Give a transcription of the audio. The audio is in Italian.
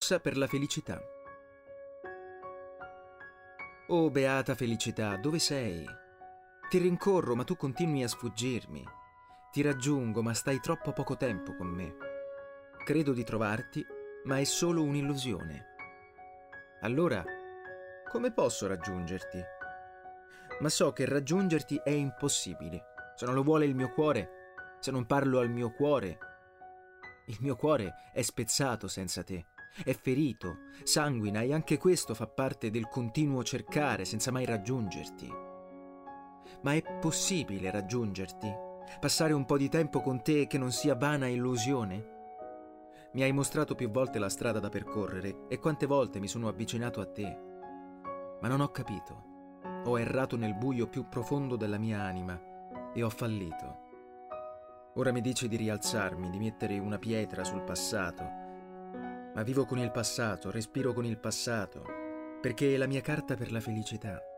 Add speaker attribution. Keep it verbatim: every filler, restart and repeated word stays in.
Speaker 1: corsa per la felicità. Oh, beata felicità, dove sei? Ti rincorro, ma tu continui a sfuggirmi. Ti raggiungo, ma stai troppo poco tempo con me. Credo di trovarti, ma è solo un'illusione. Allora, come posso raggiungerti? Ma so che raggiungerti è impossibile. Se non lo vuole il mio cuore, se non parlo al mio cuore. Il mio cuore è spezzato senza te, è ferito, sanguina, e anche questo fa parte del continuo cercare senza mai raggiungerti. Ma è possibile raggiungerti? Passare un po' di tempo con te che non sia vana illusione? Mi hai mostrato più volte la strada da percorrere e quante volte mi sono avvicinato a te. Ma non ho capito. Ho errato nel buio più profondo della mia anima e ho fallito. Ora mi dici di rialzarmi, di mettere una pietra sul passato. Ma vivo con il passato, respiro con il passato, perché è la mia carta per la felicità.